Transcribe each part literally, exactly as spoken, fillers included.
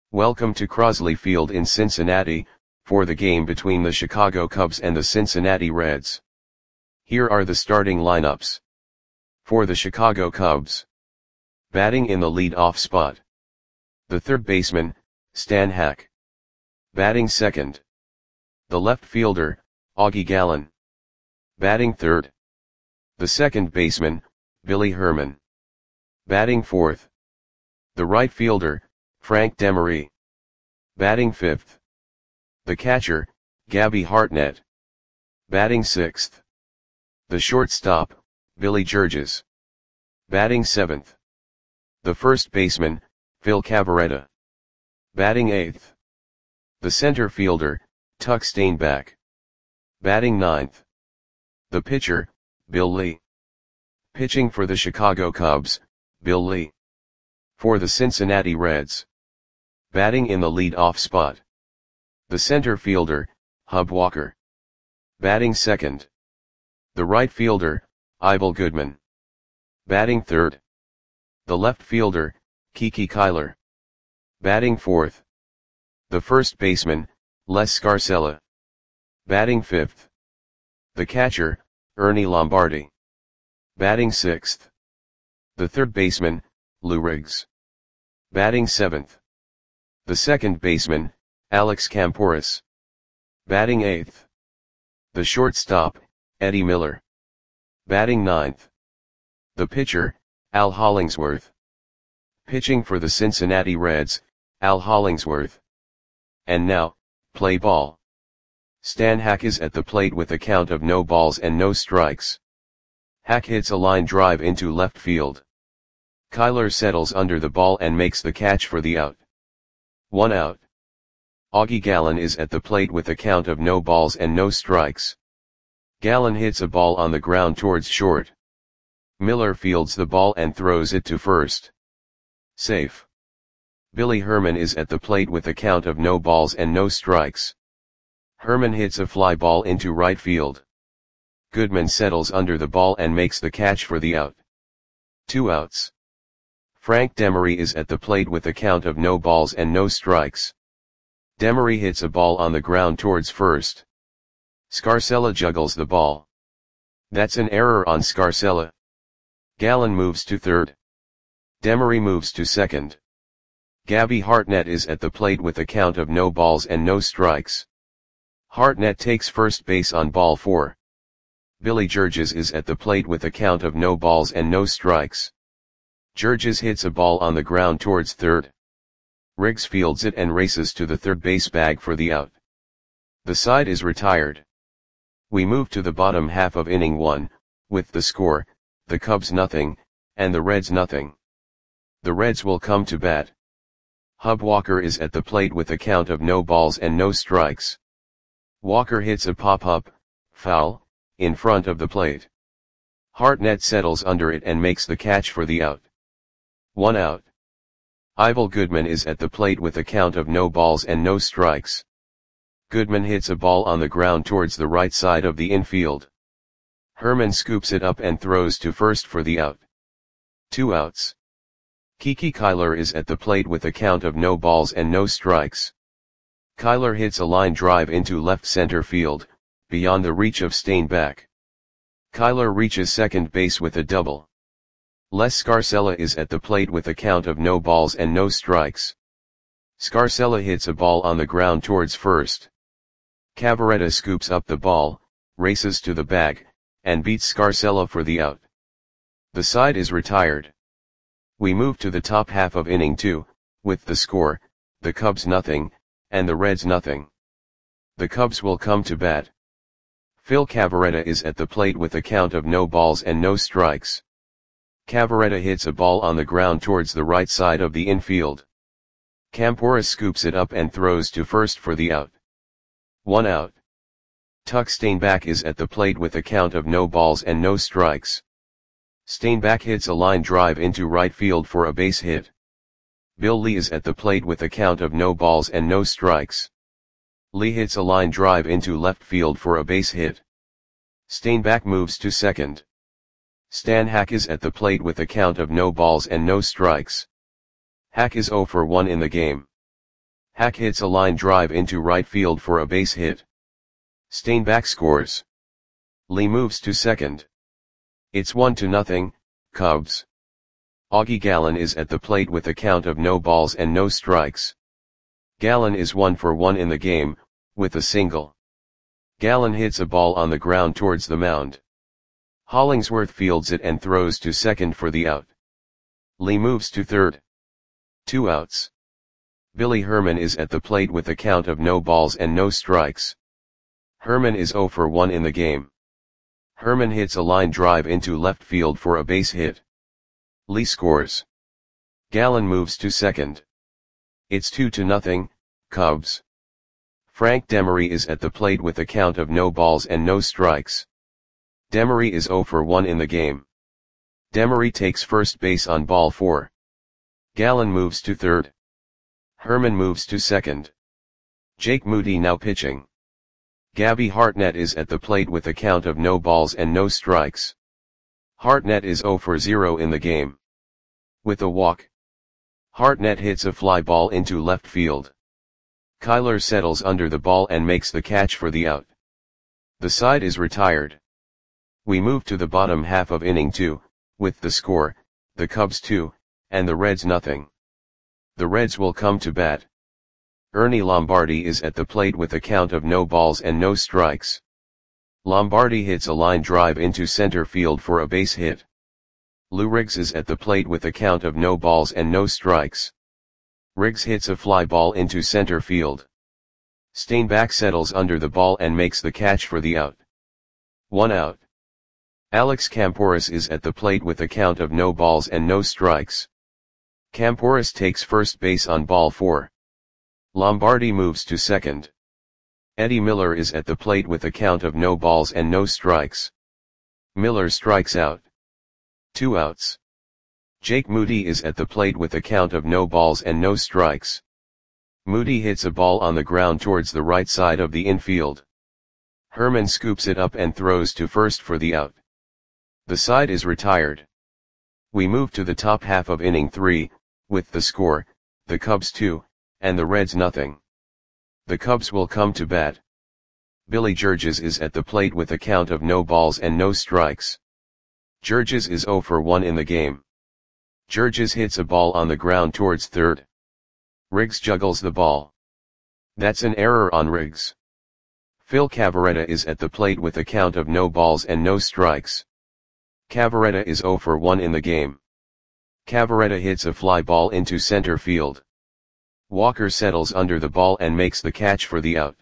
Welcome to Crosley Field in Cincinnati, for the game between the Chicago Cubs and the Cincinnati Reds. Here are the starting lineups. For the Chicago Cubs. Batting in the lead-off spot. The third baseman, Stan Hack. Batting second. The left fielder, Augie Gallen. Batting third. The second baseman, Billy Herman. Batting fourth. The right fielder, Frank Demery. Batting fifth. The catcher, Gabby Hartnett. Batting sixth. The shortstop, Billy Georges. Batting seventh. The first baseman, Phil Cavarretta. Batting eighth. The center fielder, Tuck Steinbach. Batting ninth. The pitcher, Bill Lee. Pitching for the Chicago Cubs, Bill Lee. For the Cincinnati Reds. Batting in the lead-off spot. The center fielder, Hub Walker. Batting second. The right fielder, Ivel Goodman. Batting third. The left fielder, Kiki Kyler. Batting fourth. The first baseman, Les Scarcella. Batting fifth. The catcher, Ernie Lombardi. Batting sixth. The third baseman, Lou Riggs. Batting seventh. The second baseman, Alex Camporis. Batting eighth. The shortstop, Eddie Miller. Batting ninth. The pitcher, Al Hollingsworth. Pitching for the Cincinnati Reds, Al Hollingsworth. And now, play ball. Stan Hack is at the plate with a count of no balls and no strikes. Hack hits a line drive into left field. Kyler settles under the ball and makes the catch for the out. One out. Augie Gallen is at the plate with a count of no balls and no strikes. Gallen hits a ball on the ground towards short. Miller fields the ball and throws it to first. Safe. Billy Herman is at the plate with a count of no balls and no strikes. Herman hits a fly ball into right field. Goodman settles under the ball and makes the catch for the out. Two outs. Frank Demery is at the plate with a count of no balls and no strikes. Demery hits a ball on the ground towards first. Scarcella juggles the ball. That's an error on Scarcella. Gallen moves to third. Demery moves to second. Gabby Hartnett is at the plate with a count of no balls and no strikes. Hartnett takes first base on ball four. Billy Georges is at the plate with a count of no balls and no strikes. Georges hits a ball on the ground towards third. Riggs fields it and races to the third base bag for the out. The side is retired. We move to the bottom half of inning one, with the score, the Cubs nothing, and the Reds nothing. The Reds will come to bat. Hub Walker is at the plate with a count of no balls and no strikes. Walker hits a pop-up, foul, in front of the plate. Hartnett settles under it and makes the catch for the out. One out. Ivel Goodman is at the plate with a count of no balls and no strikes. Goodman hits a ball on the ground towards the right side of the infield. Herman scoops it up and throws to first for the out. Two outs. Kiki Kyler is at the plate with a count of no balls and no strikes. Kyler hits a line drive into left center field, beyond the reach of Steinbach. Kyler reaches second base with a double. Les Scarcella is at the plate with a count of no balls and no strikes. Scarcella hits a ball on the ground towards first. Cavarretta scoops up the ball, races to the bag, and beats Scarcella for the out. The side is retired. We move to the top half of inning two, with the score, the Cubs nothing, and the Reds nothing. The Cubs will come to bat. Phil Cavarretta is at the plate with a count of no balls and no strikes. Cavarretta hits a ball on the ground towards the right side of the infield. Camporis scoops it up and throws to first for the out. One out. Tuck Steinbach is at the plate with a count of no balls and no strikes. Steinbach hits a line drive into right field for a base hit. Bill Lee is at the plate with a count of no balls and no strikes. Lee hits a line drive into left field for a base hit. Steinbach moves to second. Stan Hack is at the plate with a count of no balls and no strikes. Hack is zero for one in the game. Hack hits a line drive into right field for a base hit. Steinbach scores. Lee moves to second. It's one to nothing, Cubs. Augie Gallen is at the plate with a count of no balls and no strikes. Gallen is one for one in the game, with a single. Gallen hits a ball on the ground towards the mound. Hollingsworth fields it and throws to second for the out. Lee moves to third. Two outs. Billy Herman is at the plate with a count of no balls and no strikes. Herman is zero for one in the game. Herman hits a line drive into left field for a base hit. Lee scores. Gallen moves to second. It's two to nothing, Cubs. Frank Demery is at the plate with a count of no balls and no strikes. Demery is zero for one in the game. Demery takes first base on ball four. Gallen moves to third. Herman moves to second. Jake Moody now pitching. Gabby Hartnett is at the plate with a count of no balls and no strikes. Hartnett is zero for zero in the game. With a walk, Hartnett hits a fly ball into left field. Kyler settles under the ball and makes the catch for the out. The side is retired. We move to the bottom half of inning two, with the score, the Cubs two, and the Reds nothing. The Reds will come to bat. Ernie Lombardi is at the plate with a count of no balls and no strikes. Lombardi hits a line drive into center field for a base hit. Lou Riggs is at the plate with a count of no balls and no strikes. Riggs hits a fly ball into center field. Steinbach settles under the ball and makes the catch for the out. One out. Alex Camporis is at the plate with a count of no balls and no strikes. Camporis takes first base on ball four. Lombardi moves to second. Eddie Miller is at the plate with a count of no balls and no strikes. Miller strikes out. Two outs. Jake Moody is at the plate with a count of no balls and no strikes. Moody hits a ball on the ground towards the right side of the infield. Herman scoops it up and throws to first for the out. The side is retired. We move to the top half of inning three, with the score, the Cubs two, and the Reds nothing. The Cubs will come to bat. Billy Georges is at the plate with a count of no balls and no strikes. Georges is zero for one in the game. Georges hits a ball on the ground towards third. Riggs juggles the ball. That's an error on Riggs. Phil Cavarretta is at the plate with a count of no balls and no strikes. Cavarretta is zero for one in the game. Cavarretta hits a fly ball into center field. Walker settles under the ball and makes the catch for the out.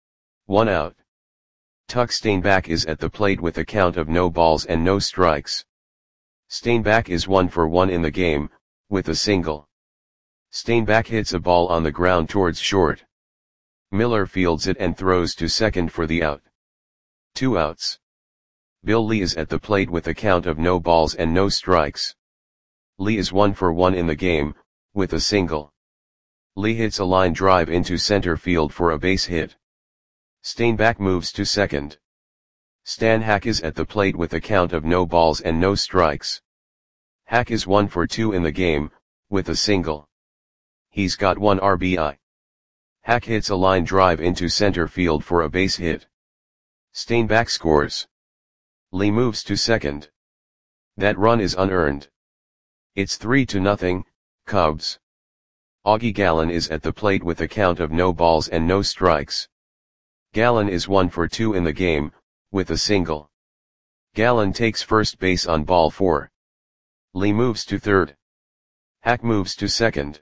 One out. Tuck Steinbach is at the plate with a count of no balls and no strikes. Steinbach is one for one in the game, with a single. Steinbach hits a ball on the ground towards short. Miller fields it and throws to second for the out. Two outs. Bill Lee is at the plate with a count of no balls and no strikes. Lee is one for one in the game, with a single. Lee hits a line drive into center field for a base hit. Steinbach moves to second. Stan Hack is at the plate with a count of no balls and no strikes. Hack is one for two in the game, with a single. He's got one R B I. Hack hits a line drive into center field for a base hit. Steinbach scores. Lee moves to second. That run is unearned. It's three to nothing, Cubs. Augie Gallen is at the plate with a count of no balls and no strikes. Gallen is one for two in the game, with a single. Gallen takes first base on ball four. Lee moves to third. Hack moves to second.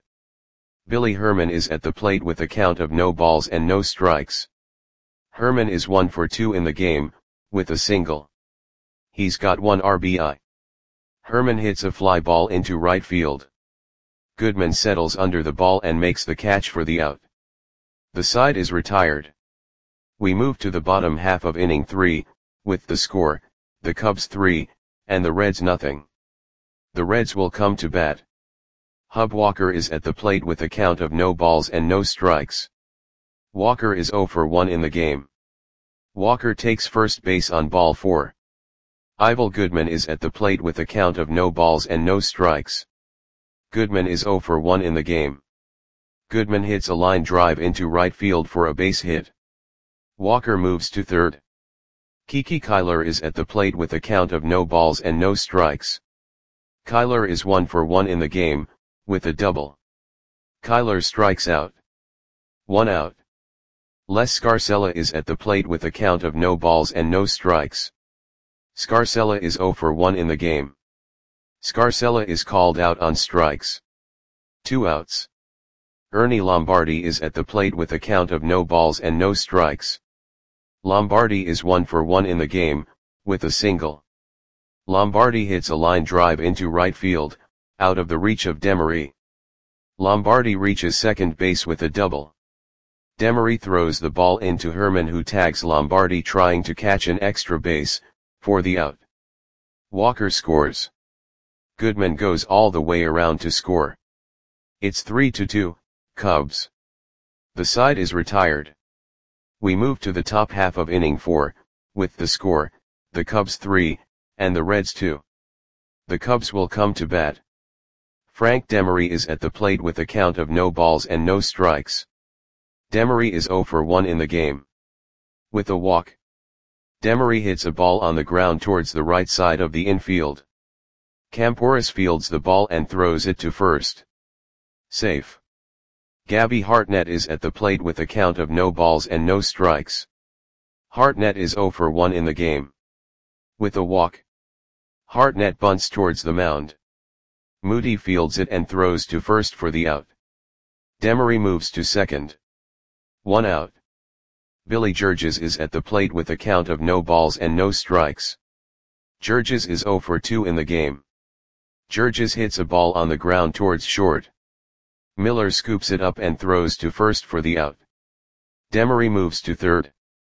Billy Herman is at the plate with a count of no balls and no strikes. Herman is one for two in the game, with a single. He's got one R B I. Herman hits a fly ball into right field. Goodman settles under the ball and makes the catch for the out. The side is retired. We move to the bottom half of inning three, with the score, the Cubs three, and the Reds nothing. The Reds will come to bat. Hub Walker is at the plate with a count of no balls and no strikes. Walker is zero for one in the game. Walker takes first base on ball four. Ivel Goodman is at the plate with a count of no balls and no strikes. Goodman is zero for one in the game. Goodman hits a line drive into right field for a base hit. Walker moves to third. Kiki Kyler is at the plate with a count of no balls and no strikes. Kyler is one for one in the game, with a double. Kyler strikes out. One out. Les Scarcella is at the plate with a count of no balls and no strikes. Scarcella is zero for one in the game. Scarcella is called out on strikes. Two outs. Ernie Lombardi is at the plate with a count of no balls and no strikes. Lombardi is one for one in the game, with a single. Lombardi hits a line drive into right field, out of the reach of Demery. Lombardi reaches second base with a double. Demery throws the ball into Herman, who tags Lombardi trying to catch an extra base, for the out. Walker scores. Goodman goes all the way around to score. It's three to two, Cubs. The side is retired. We move to the top half of inning four, with the score, the Cubs three, and the Reds two. The Cubs will come to bat. Frank Demery is at the plate with a count of no balls and no strikes. Demery is zero for one in the game. With a walk. Demery hits a ball on the ground towards the right side of the infield. Camporis fields the ball and throws it to first. Safe. Gabby Hartnett is at the plate with a count of no balls and no strikes. Hartnett is zero for one in the game. With a walk. Hartnett bunts towards the mound. Moody fields it and throws to first for the out. Demery moves to second. One out. Billy Georges is at the plate with a count of no balls and no strikes. Georges is zero for two in the game. Georges hits a ball on the ground towards short. Miller scoops it up and throws to first for the out. Demery moves to third.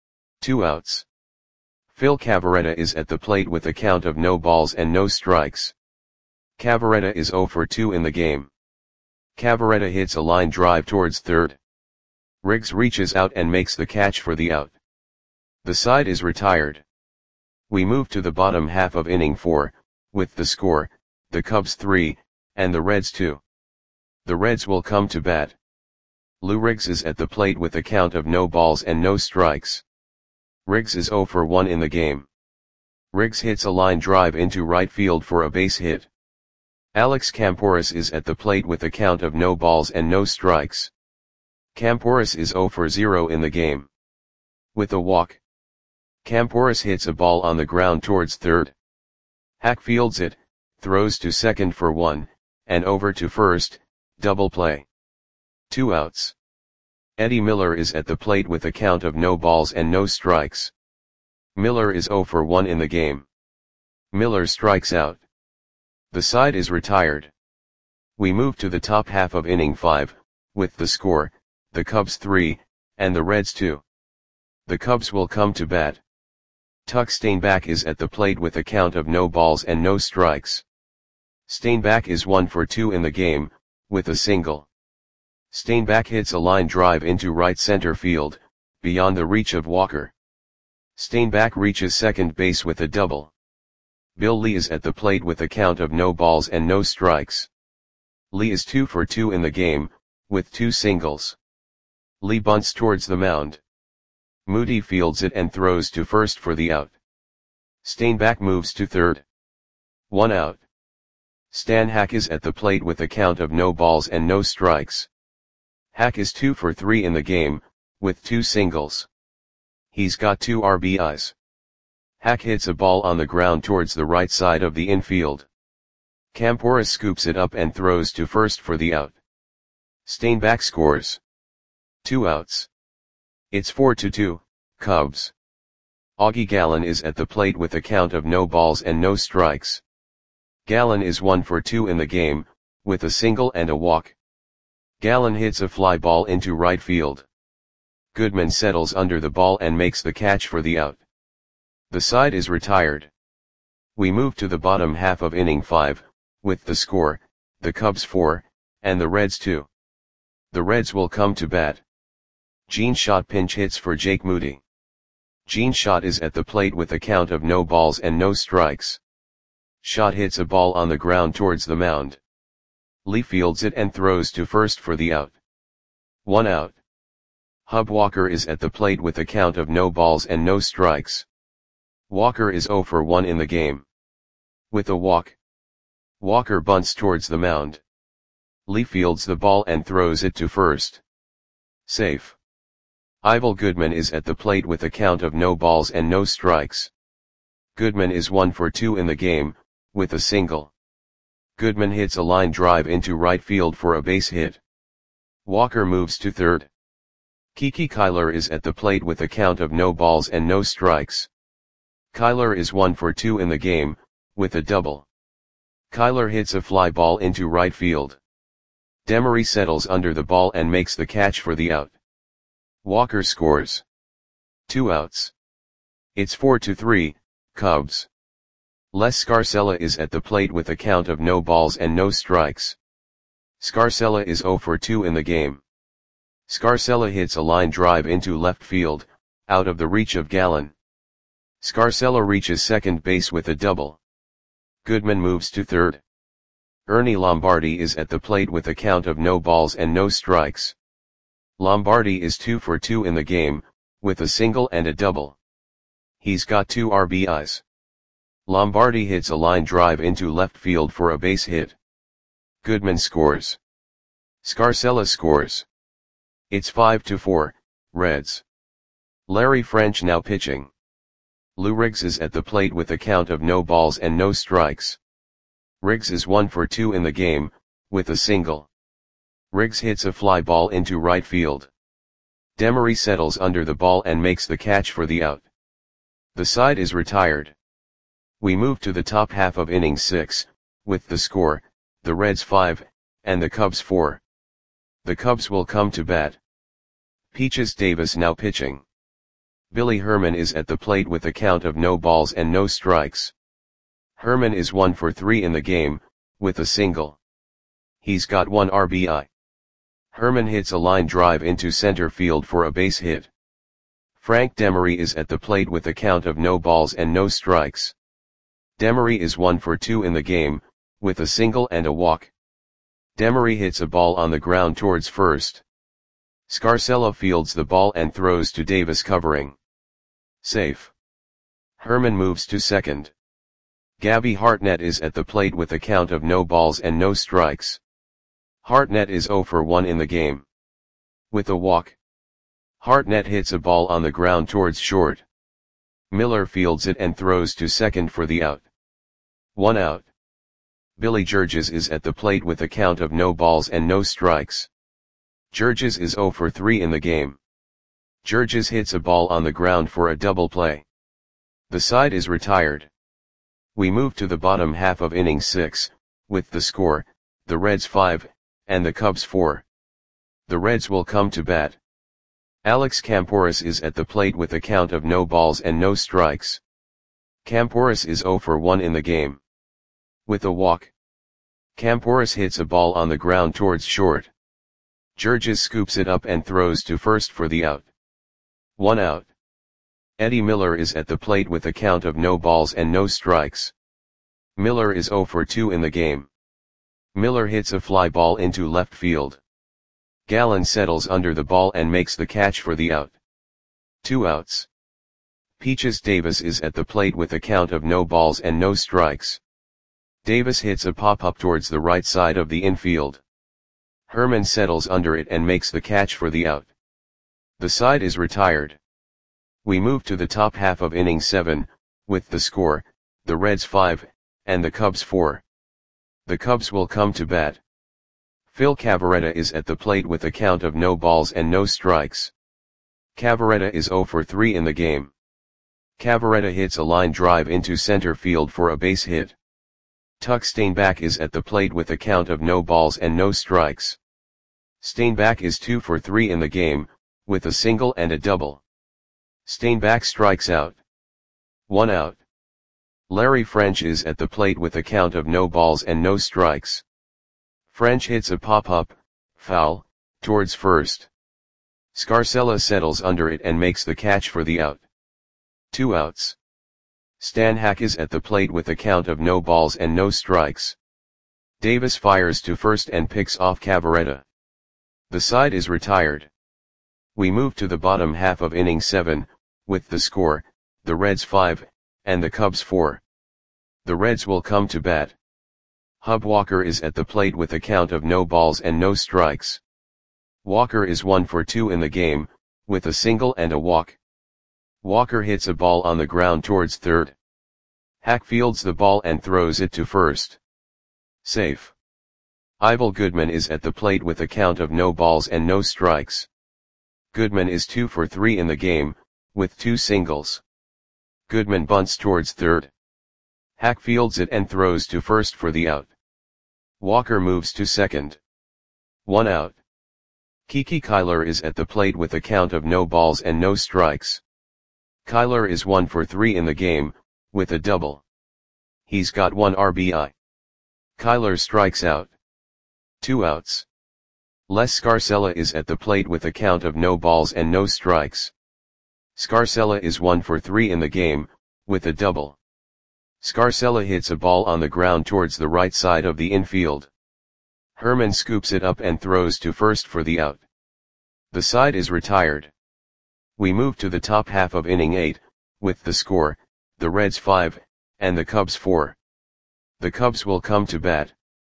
Two outs. Phil Cavarretta is at the plate with a count of no balls and no strikes. Cavarretta is zero for two in the game. Cavarretta hits a line drive towards third. Riggs reaches out and makes the catch for the out. The side is retired. We move to the bottom half of inning four, with the score, the Cubs three, and the Reds two. The Reds will come to bat. Lou Riggs is at the plate with a count of no balls and no strikes. Riggs is zero for one in the game. Riggs hits a line drive into right field for a base hit. Alex Camporis is at the plate with a count of no balls and no strikes. Camporis is zero for zero in the game. With a walk. Camporis hits a ball on the ground towards third. Hack fields it, throws to second for one, and over to first, double play. Two outs. Eddie Miller is at the plate with a count of no balls and no strikes. Miller is zero for one in the game. Miller strikes out. The side is retired. We move to the top half of inning five, with the score, the Cubs three, and the Reds two. The Cubs will come to bat. Tuck Steinbach is at the plate with a count of no balls and no strikes. Steinbach is one for two in the game, with a single. Steinbach hits a line drive into right center field, beyond the reach of Walker. Steinbach reaches second base with a double. Bill Lee is at the plate with a count of no balls and no strikes. Lee is two for two in the game, with two singles. Lee bunts towards the mound. Moody fields it and throws to first for the out. Steinbach moves to third. One out. Stan Hack is at the plate with a count of no balls and no strikes. Hack is two for three in the game, with two singles. He's got two R B Is. Hack hits a ball on the ground towards the right side of the infield. Camporis scoops it up and throws to first for the out. Steinbach scores. Two outs. It's four to two, Cubs. Augie Gallen is at the plate with a count of no balls and no strikes. Gallen is one for two in the game, with a single and a walk. Gallen hits a fly ball into right field. Goodman settles under the ball and makes the catch for the out. The side is retired. We move to the bottom half of inning five, with the score, the Cubs four, and the Reds two. The Reds will come to bat. Gene Schott pinch hits for Jake Moody. Gene Schott is at the plate with a count of no balls and no strikes. Schott hits a ball on the ground towards the mound. Lee fields it and throws to first for the out. One out. Hub Walker is at the plate with a count of no balls and no strikes. Walker is zero for one in the game. With a walk, Walker bunts towards the mound. Lee fields the ball and throws it to first. Safe. Ivel Goodman is at the plate with a count of no balls and no strikes. Goodman is one for two in the game, with a single. Goodman hits a line drive into right field for a base hit. Walker moves to third. Kiki Kyler is at the plate with a count of no balls and no strikes. Kyler is one for two in the game, with a double. Kyler hits a fly ball into right field. Demery settles under the ball and makes the catch for the out. Walker scores. Two outs. It's four to three, Cubs. Les Scarcella is at the plate with a count of no balls and no strikes. Scarcella is zero for two in the game. Scarcella hits a line drive into left field, out of the reach of Gallen. Scarcella reaches second base with a double. Goodman moves to third. Ernie Lombardi is at the plate with a count of no balls and no strikes. Lombardi is two for two in the game, with a single and a double. He's got two R B Is. Lombardi hits a line drive into left field for a base hit. Goodman scores. Scarcella scores. It's five to four, Reds. Larry French now pitching. Lou Riggs is at the plate with a count of no balls and no strikes. Riggs is one for two in the game, with a single. Riggs hits a fly ball into right field. Demery settles under the ball and makes the catch for the out. The side is retired. We move to the top half of inning six, with the score, the Reds five, and the Cubs four. The Cubs will come to bat. Peaches Davis now pitching. Billy Herman is at the plate with a count of no balls and no strikes. Herman is one for three in the game, with a single. He's got one R B I. Herman hits a line drive into center field for a base hit. Frank Demery is at the plate with a count of no balls and no strikes. Demery is one for two in the game, with a single and a walk. Demery hits a ball on the ground towards first. Scarcella fields the ball and throws to Davis covering. Safe. Herman moves to second. Gabby Hartnett is at the plate with a count of no balls and no strikes. Hartnett is zero for one in the game. With a walk, Hartnett hits a ball on the ground towards short. Miller fields it and throws to second for the out. One out. Billy Georges is at the plate with a count of no balls and no strikes. Georges is zero for three in the game. Georges hits a ball on the ground for a double play. The side is retired. We move to the bottom half of inning six, with the score, the Reds five, and the Cubs four. The Reds will come to bat. Alex Camporis is at the plate with a count of no balls and no strikes. Camporis is zero for one in the game. With a walk, Camporis hits a ball on the ground towards short. Georges scoops it up and throws to first for the out. One out. Eddie Miller is at the plate with a count of no balls and no strikes. Miller is zero for two in the game. Miller hits a fly ball into left field. Gallen settles under the ball and makes the catch for the out. Two outs. Peaches Davis is at the plate with a count of no balls and no strikes. Davis hits a pop-up towards the right side of the infield. Herman settles under it and makes the catch for the out. The side is retired. We move to the top half of inning seven, with the score, the Reds five, and the Cubs four. The Cubs will come to bat. Phil Cavarretta is at the plate with a count of no balls and no strikes. Cavarretta is zero for three in the game. Cavarretta hits a line drive into center field for a base hit. Tuck Steinbach is at the plate with a count of no balls and no strikes. Steinbach is two for three in the game, with a single and a double. Steinbach strikes out. One out. Larry French is at the plate with a count of no balls and no strikes. French hits a pop-up, foul, towards first. Scarcella settles under it and makes the catch for the out. Two outs. Stan Hack is at the plate with a count of no balls and no strikes. Davis fires to first and picks off Cavarretta. The side is retired. We move to the bottom half of inning seven, with the score, the Reds five, and the Cubs four. The Reds will come to bat. Hub Walker is at the plate with a count of no balls and no strikes. Walker is one for two in the game, with a single and a walk. Walker hits a ball on the ground towards third. Hack fields the ball and throws it to first. Safe. Ivel Goodman is at the plate with a count of no balls and no strikes. Goodman is two for three in the game, with two singles. Goodman bunts towards third. Hack fields it and throws to first for the out. Walker moves to second. One out. Kiki Kyler is at the plate with a count of no balls and no strikes. Kyler is one for three in the game, with a double. He's got one R B I. Kyler strikes out. Two outs. Les Scarcella is at the plate with a count of no balls and no strikes. Scarcella is one for three in the game, with a double. Scarcella hits a ball on the ground towards the right side of the infield. Herman scoops it up and throws to first for the out. The side is retired. We move to the top half of inning eight, with the score, the Reds five, and the Cubs four. The Cubs will come to bat.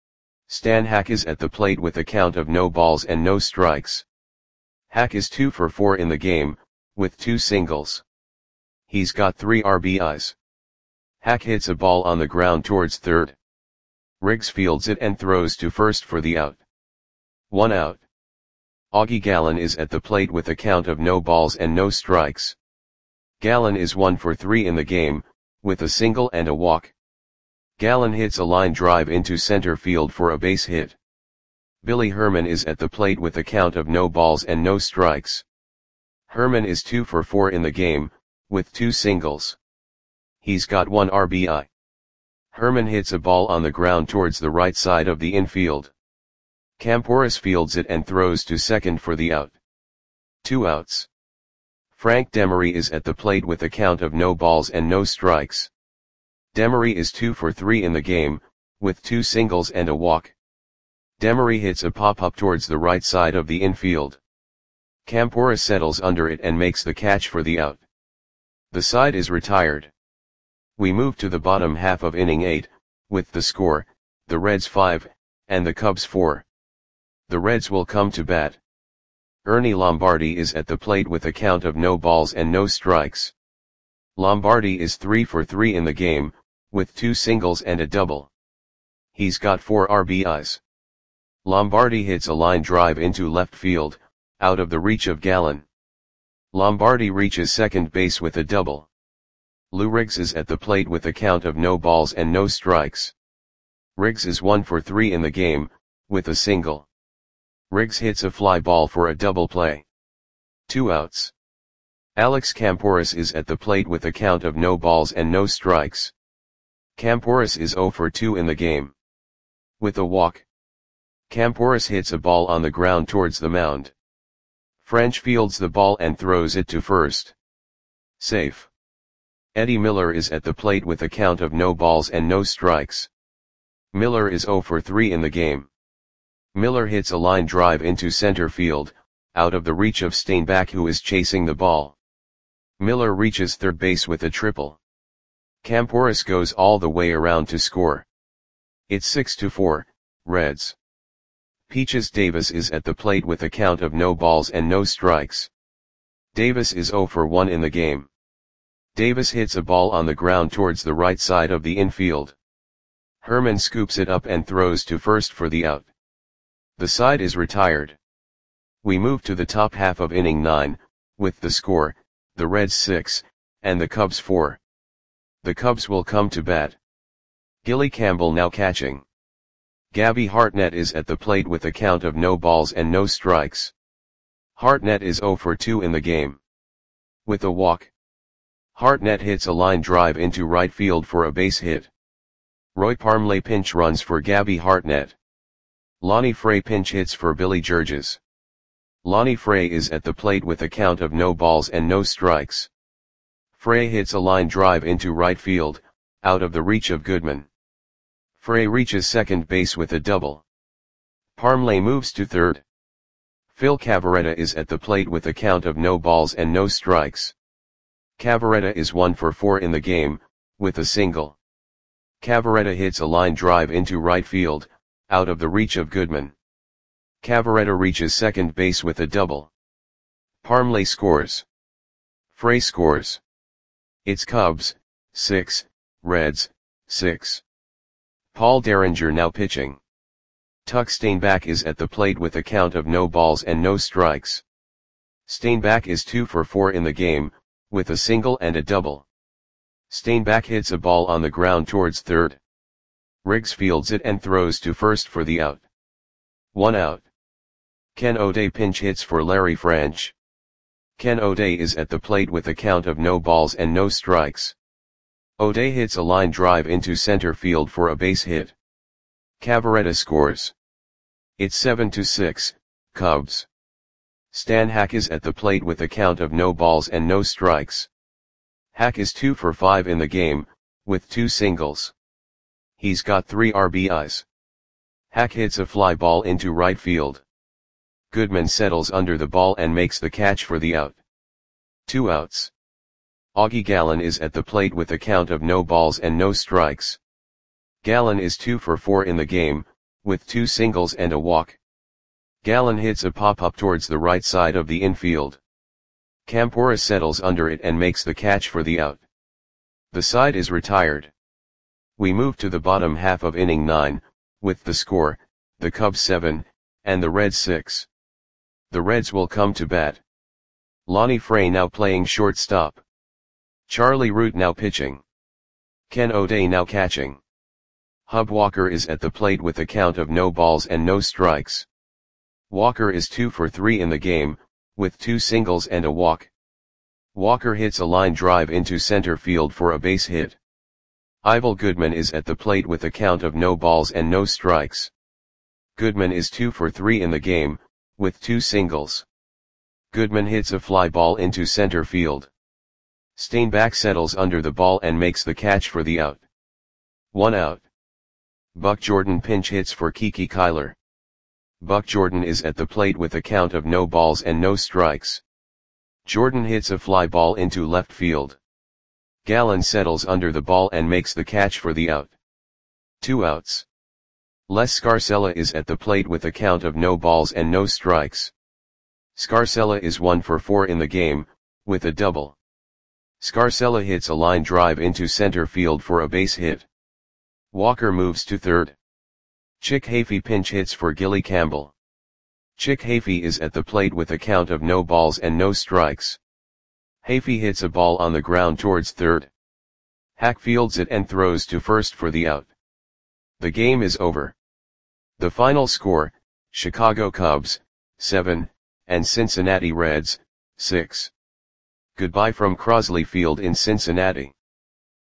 Stan Hack is at the plate with a count of no balls and no strikes. Hack is two for four in the game, with two singles. He's got three R B Is. Hack hits a ball on the ground towards third. Riggs fields it and throws to first for the out. One out. Augie Gallen is at the plate with a count of no balls and no strikes. Gallen is one for three in the game, with a single and a walk. Gallen hits a line drive into center field for a base hit. Billy Herman is at the plate with a count of no balls and no strikes. Herman is two for four in the game, with two singles. He's got one R B I. Herman hits a ball on the ground towards the right side of the infield. Camporis fields it and throws to second for the out. Two outs. Frank Demery is at the plate with a count of no balls and no strikes. Demery is two for three in the game, with two singles and a walk. Demery hits a pop-up towards the right side of the infield. Camporis settles under it and makes the catch for the out. The side is retired. We move to the bottom half of inning eight, with the score, the Reds five, and the Cubs four. The Reds will come to bat. Ernie Lombardi is at the plate with a count of no balls and no strikes. Lombardi is three for three in the game, with two singles and a double. He's got four R B Is. Lombardi hits a line drive into left field, out of the reach of Gallen. Lombardi reaches second base with a double. Lou Riggs is at the plate with a count of no balls and no strikes. Riggs is one for three in the game, with a single. Riggs hits a fly ball for a double play. Two outs. Alex Camporis is at the plate with a count of no balls and no strikes. Camporis is zero for two in the game. With a walk. Camporis hits a ball on the ground towards the mound. French fields the ball and throws it to first. Safe. Eddie Miller is at the plate with a count of no balls and no strikes. Miller is zero for three in the game. Miller hits a line drive into center field, out of the reach of Steinbach, who is chasing the ball. Miller reaches third base with a triple. Camporis goes all the way around to score. It's six to four, Reds. Peaches Davis is at the plate with a count of no balls and no strikes. Davis is zero for one in the game. Davis hits a ball on the ground towards the right side of the infield. Herman scoops it up and throws to first for the out. The side is retired. We move to the top half of inning nine, with the score, the Reds six, and the Cubs four. The Cubs will come to bat. Gilly Campbell now catching. Gabby Hartnett is at the plate with a count of no balls and no strikes. Hartnett is zero for two in the game. With a walk. Hartnett hits a line drive into right field for a base hit. Roy Parmley pinch runs for Gabby Hartnett. Lonnie Frey pinch hits for Billy Georges. Lonnie Frey is at the plate with a count of no balls and no strikes. Frey hits a line drive into right field, out of the reach of Goodman. Frey reaches second base with a double. Parmley moves to third. Phil Cavarretta is at the plate with a count of no balls and no strikes. Cavarretta is one for four in the game, with a single. Cavarretta hits a line drive into right field, out of the reach of Goodman. Cavarretta reaches second base with a double. Parmley scores. Frey scores. It's Cubs, six, Reds, six. Paul Derringer now pitching. Tuck Steinbach is at the plate with a count of no balls and no strikes. Steinbach is two for four in the game, with a single and a double. Steinbach hits a ball on the ground towards third. Riggs fields it and throws to first for the out. One out. Ken O'Day pinch hits for Larry French. Ken O'Day is at the plate with a count of no balls and no strikes. O'Day hits a line drive into center field for a base hit. Cavarretta scores. It's seven to six, Cubs. Stan Hack is at the plate with a count of no balls and no strikes. Hack is two for five in the game, with two singles. He's got three R B Is. Hack hits a fly ball into right field. Goodman settles under the ball and makes the catch for the out. Two outs. Augie Gallen is at the plate with a count of no balls and no strikes. Gallen is two for four in the game, with two singles and a walk. Gallen hits a pop-up towards the right side of the infield. Campora settles under it and makes the catch for the out. The side is retired. We move to the bottom half of inning nine, with the score, the Cubs seven, and the Reds six. The Reds will come to bat. Lonnie Frey now playing shortstop. Charlie Root now pitching. Ken O'Day now catching. Hub Walker is at the plate with a count of no balls and no strikes. Walker is two for three in the game, with two singles and a walk. Walker hits a line drive into center field for a base hit. Ivel Goodman is at the plate with a count of no balls and no strikes. Goodman is two for three in the game, with two singles. Goodman hits a fly ball into center field. Steinbach settles under the ball and makes the catch for the out. One out. Buck Jordan pinch hits for Kiki Kyler. Buck Jordan is at the plate with a count of no balls and no strikes. Jordan hits a fly ball into left field. Gallen settles under the ball and makes the catch for the out. Two outs. Les Scarcella is at the plate with a count of no balls and no strikes. Scarcella is one for four in the game, with a double. Scarcella hits a line drive into center field for a base hit. Walker moves to third. Chick Hafey pinch hits for Gilly Campbell. Chick Hafey is at the plate with a count of no balls and no strikes. Hafey hits a ball on the ground towards third. Hack fields it and throws to first for the out. The game is over. The final score, Chicago Cubs, seven, and Cincinnati Reds, six. Goodbye from Crosley Field in Cincinnati.